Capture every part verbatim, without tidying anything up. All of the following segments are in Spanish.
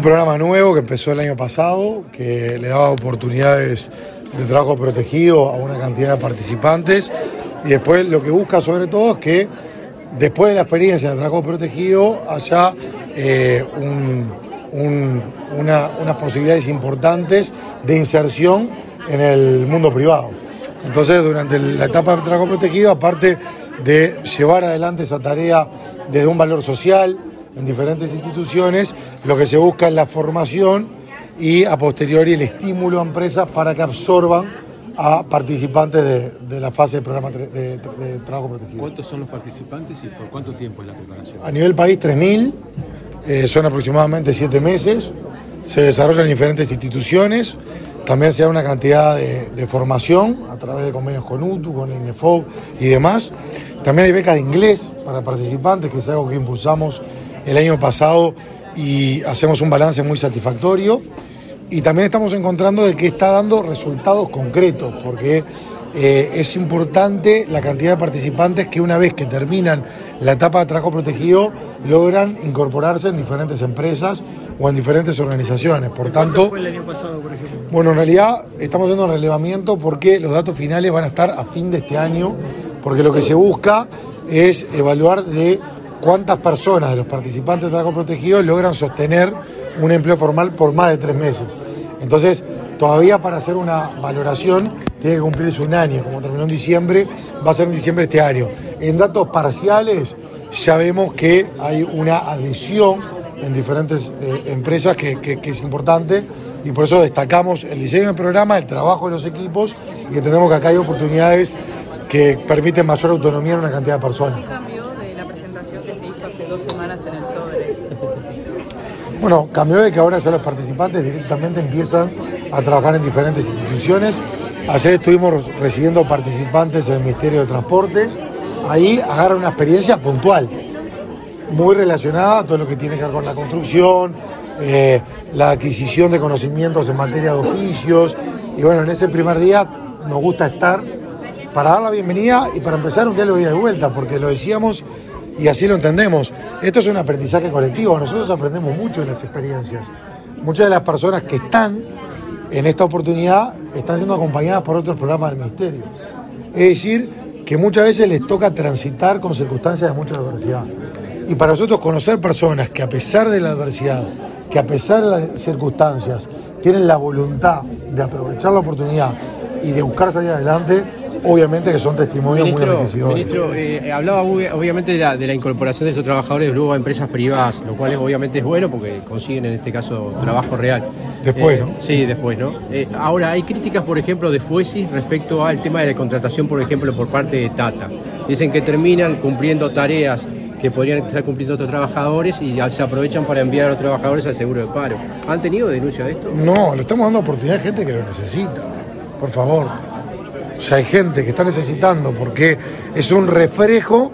programa nuevo que empezó el año pasado, que le daba oportunidades de trabajo protegido a una cantidad de participantes, y después lo que busca sobre todo es que después de la experiencia de trabajo protegido haya eh, un, un, una, unas posibilidades importantes de inserción en el mundo privado. Entonces, durante la etapa de trabajo protegido, aparte de llevar adelante esa tarea desde un valor social en diferentes instituciones, lo que se busca es la formación y a posteriori el estímulo a empresas para que absorban a participantes de, de la fase del programa de, de, de trabajo protegido. ¿Cuántos son los participantes y por cuánto tiempo es la preparación? A nivel país, tres mil, eh, son aproximadamente siete meses, se desarrollan en diferentes instituciones, también se da una cantidad de, de formación a través de convenios con U T U, con INEFOB y demás. También hay becas de inglés para participantes, que es algo que impulsamos el año pasado y hacemos un balance muy satisfactorio. Y también estamos encontrando de que está dando resultados concretos, porque eh, es importante la cantidad de participantes que una vez que terminan la etapa de trabajo protegido logran incorporarse en diferentes empresas o en diferentes organizaciones. Por tanto, fue el año pasado, por ejemplo? Bueno, en realidad estamos haciendo un relevamiento porque los datos finales van a estar a fin de este año, porque lo que se busca es evaluar de cuántas personas de los participantes de trabajo protegido logran sostener un empleo formal por más de tres meses. Entonces, todavía para hacer una valoración tiene que cumplirse un año, como terminó en diciembre, va a ser en diciembre este año. En datos parciales ya vemos que hay una adhesión en diferentes eh, empresas que, que, que es importante, y por eso destacamos el diseño del programa, el trabajo de los equipos, y entendemos que acá hay oportunidades que permiten mayor autonomía en una cantidad de personas. ¿Qué cambió de la presentación que se hizo hace dos semanas en el sobre? Bueno, cambió de que ahora ya los participantes directamente empiezan a trabajar en diferentes instituciones. Ayer estuvimos recibiendo participantes en el Ministerio de Transporte. Ahí agarran una experiencia puntual, muy relacionada a todo lo que tiene que ver con la construcción, eh, la adquisición de conocimientos en materia de oficios. Y bueno, en ese primer día nos gusta estar para dar la bienvenida y para empezar un diálogo de ida y vuelta, porque lo decíamos y así lo entendemos. Esto es un aprendizaje colectivo, nosotros aprendemos mucho de las experiencias. Muchas de las personas que están en esta oportunidad están siendo acompañadas por otros programas del Ministerio. Es decir, que muchas veces les toca transitar con circunstancias de mucha adversidad. Y para nosotros conocer personas que a pesar de la adversidad, que a pesar de las circunstancias, tienen la voluntad de aprovechar la oportunidad y de buscar salir adelante, obviamente que son testimonios Ministro, muy enriquecedores. Ministro, eh, hablaba obviamente de la, de la incorporación de estos trabajadores luego a empresas privadas, lo cual obviamente es bueno porque consiguen en este caso trabajo real. Después, eh, ¿no? Sí, después, ¿no? Eh, ahora, hay críticas, por ejemplo, de FUESIS respecto al tema de la contratación, por ejemplo, por parte de Tata. Dicen que terminan cumpliendo tareas que podrían estar cumpliendo otros trabajadores y se aprovechan para enviar a los trabajadores al seguro de paro. ¿Han tenido denuncia de esto? No, le estamos dando oportunidad a gente que lo necesita, por favor. O sea, hay gente que está necesitando porque es un reflejo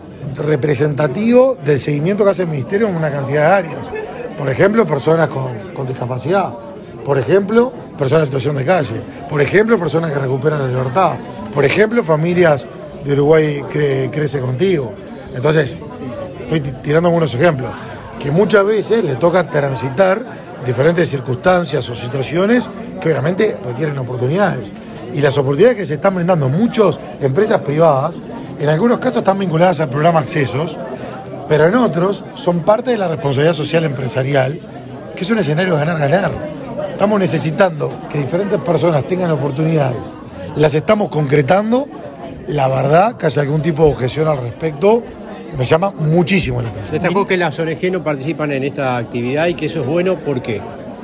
representativo del seguimiento que hace el Ministerio en una cantidad de áreas. Por ejemplo, personas con, con discapacidad. Por ejemplo, personas en situación de calle. Por ejemplo, personas que recuperan la libertad. Por ejemplo, familias de Uruguay cre, Crece Contigo. Entonces, estoy tirando algunos ejemplos. Que muchas veces le toca transitar diferentes circunstancias o situaciones que obviamente requieren oportunidades. Y las oportunidades que se están brindando muchas empresas privadas, en algunos casos están vinculadas al programa Accesos, pero en otros son parte de la responsabilidad social empresarial, que es un escenario de ganar-ganar. Estamos necesitando que diferentes personas tengan oportunidades, las estamos concretando. La verdad, que haya algún tipo de objeción al respecto, me llama muchísimo la atención. Destacó que las O N G no participan en esta actividad y que eso es bueno, ¿por qué?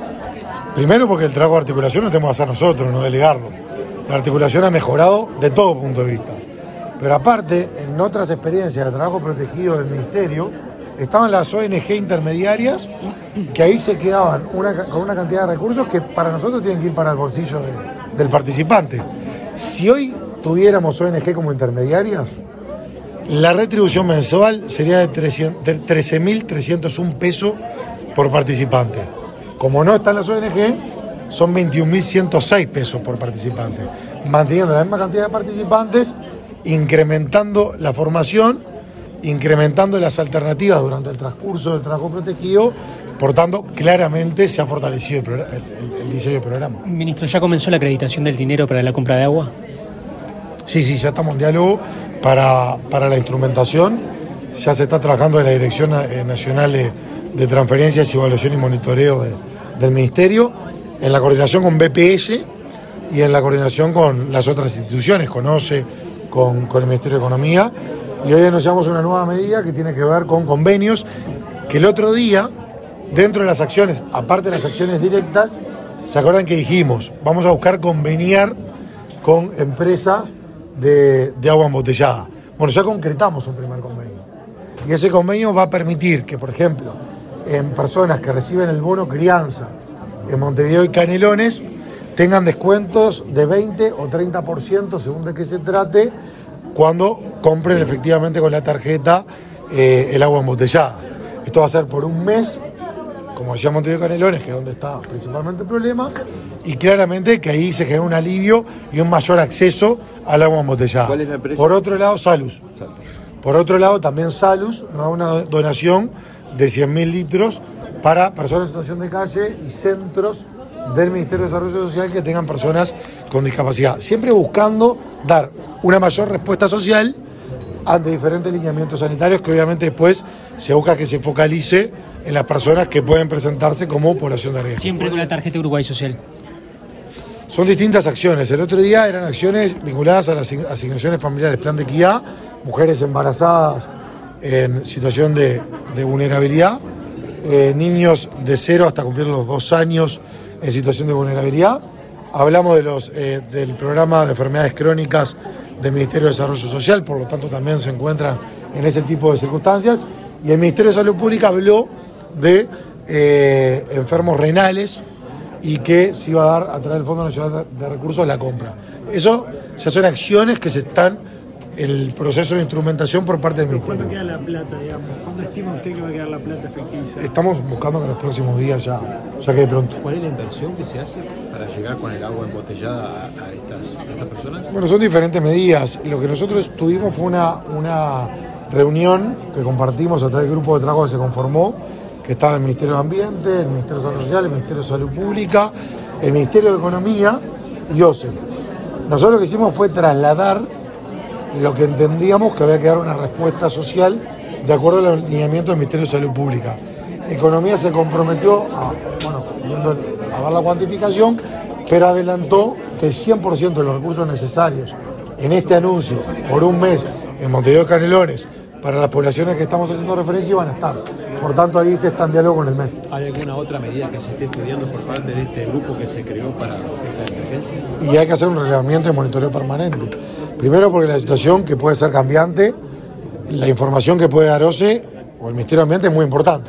Primero porque el trabajo de articulación lo tenemos que hacer nosotros, no delegarlo. La articulación ha mejorado de todo punto de vista. Pero aparte, en otras experiencias de trabajo protegido del Ministerio, estaban las O N G intermediarias que ahí se quedaban una, con una cantidad de recursos que para nosotros tienen que ir para el bolsillo de, del participante. Si hoy tuviéramos O N G como intermediarias, la retribución mensual sería de trece mil trescientos uno pesos por participante. Como no están las O N G, son veintiún mil ciento seis pesos por participante, manteniendo la misma cantidad de participantes, incrementando la formación, incrementando las alternativas durante el transcurso del trabajo protegido, Por tanto, claramente se ha fortalecido el, programa, el, el diseño del programa. Ministro, ¿ya comenzó la acreditación del dinero para la compra de agua? Sí, sí, ya estamos en diálogo para, para la instrumentación. Ya se está trabajando en la Dirección Nacional de, de Transferencias, Evaluación y Monitoreo de, del Ministerio, en la coordinación con B P S y en la coordinación con las otras instituciones, CONOCE, con, con el Ministerio de Economía. Y hoy anunciamos una nueva medida que tiene que ver con convenios, que el otro día, dentro de las acciones, aparte de las acciones directas, ¿se acuerdan que dijimos? Vamos a buscar conveniar con empresas de, de agua embotellada. Bueno, ya concretamos un primer convenio. Y ese convenio va a permitir que, por ejemplo, en personas que reciben el bono crianza en Montevideo y Canelones, tengan descuentos de veinte o treinta por ciento, según de qué se trate, cuando compren efectivamente con la tarjeta eh, el agua embotellada. Esto va a ser por un mes, como decía Montevideo y Canelones, que es donde está principalmente el problema, y claramente que ahí se genera un alivio y un mayor acceso al agua embotellada. ¿Cuál es la empresa? Por otro lado, Salus. Por otro lado, también Salus nos da una donación de cien mil litros para personas en situación de calle y centros del Ministerio de Desarrollo Social que tengan personas con discapacidad. Siempre buscando dar una mayor respuesta social ante diferentes lineamientos sanitarios que obviamente después se busca que se focalice en las personas que pueden presentarse como población de riesgo. Siempre con la tarjeta Uruguay Social. Son distintas acciones. El otro día eran acciones vinculadas a las asignaciones familiares, plan de equidad, mujeres embarazadas en situación de, de vulnerabilidad, eh, niños de cero hasta cumplir los dos años en situación de vulnerabilidad. Hablamos de los, eh, del programa de enfermedades crónicas del Ministerio de Desarrollo Social, por lo tanto también se encuentran en ese tipo de circunstancias. Y el Ministerio de Salud Pública habló de eh, enfermos renales y que se iba a dar a través del Fondo Nacional de Recursos la compra. Eso ya son acciones que se están en el proceso de instrumentación por parte del Ministerio. ¿Cuándo queda la plata, digamos? ¿Dónde estima usted que va a quedar la plata efectiva? Estamos buscando que en los próximos días ya, ya quede pronto. ¿Cuál es la inversión que se hace para llegar con el agua embotellada a, a, estas, a estas personas? Bueno, son diferentes medidas. Lo que nosotros tuvimos fue una, una reunión que compartimos a través del grupo de trabajo que se conformó, que estaba el Ministerio de Ambiente, el Ministerio de Desarrollo Social, el Ministerio de Salud Pública, el Ministerio de Economía y O C E. Nosotros lo que hicimos fue trasladar lo que entendíamos que había que dar una respuesta social de acuerdo al alineamiento del Ministerio de Salud Pública. Economía se comprometió a, bueno, viendo, a dar la cuantificación, pero adelantó que el cien por ciento de los recursos necesarios en este anuncio por un mes en Montevideo y Canelones para las poblaciones que estamos haciendo referencia iban a estar. Por tanto, ahí se está en diálogo con el M E P. ¿Hay alguna otra medida que se esté estudiando por parte de este grupo que se creó para esta emergencia? Y hay que hacer un relevamiento de monitoreo permanente. Primero porque la situación que puede ser cambiante, la información que puede dar O C E o el Ministerio de Ambiente es muy importante.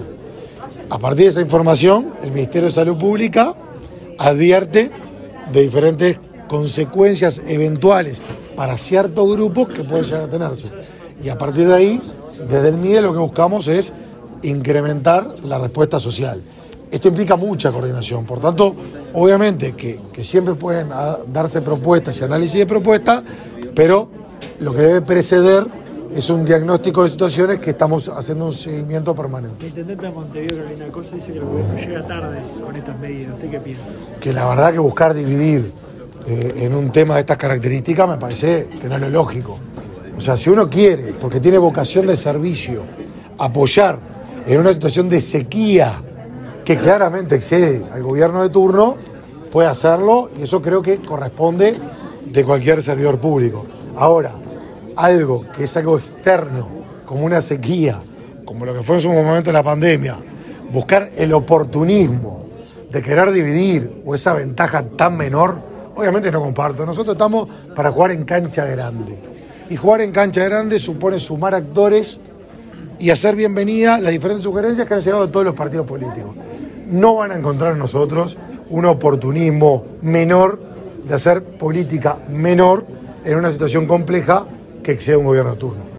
A partir de esa información, el Ministerio de Salud Pública advierte de diferentes consecuencias eventuales para ciertos grupos que pueden llegar a tenerse. Y a partir de ahí, desde el M I D E lo que buscamos es incrementar la respuesta social. Esto implica mucha coordinación, por tanto, obviamente que, que siempre pueden darse propuestas y análisis de propuestas, pero lo que debe preceder es un diagnóstico de situaciones que estamos haciendo un seguimiento permanente. El intendente de Montevideo, Carolina Cosa, dice que el gobierno llega tarde con estas medidas. ¿Usted qué piensa? Que la verdad que buscar dividir eh, en un tema de estas características me parece que no es lo lógico. O sea, si uno quiere, porque tiene vocación de servicio, apoyar en una situación de sequía que claramente excede al gobierno de turno, puede hacerlo y eso creo que corresponde de cualquier servidor público. Ahora, algo que es algo externo, como una sequía, como lo que fue en su momento la pandemia, buscar el oportunismo de querer dividir o esa ventaja tan menor, obviamente no comparto. Nosotros estamos para jugar en cancha grande. Y jugar en cancha grande supone sumar actores y hacer bienvenida las diferentes sugerencias que han llegado de todos los partidos políticos. No van a encontrar en nosotros un oportunismo menor de hacer política menor en una situación compleja que excede un gobierno de turno.